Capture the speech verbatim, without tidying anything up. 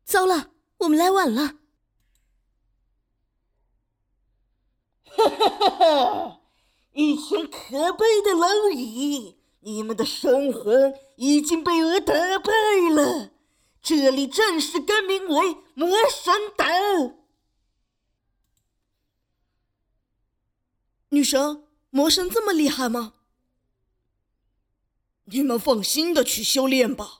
糟了，我们来晚了。 哈哈哈哈！一群可悲的蝼蚁，你们的神魂已经被我打败了。这里正式更名为魔神岛。 女神，魔神这么厉害吗？ 你们放心的去修炼吧。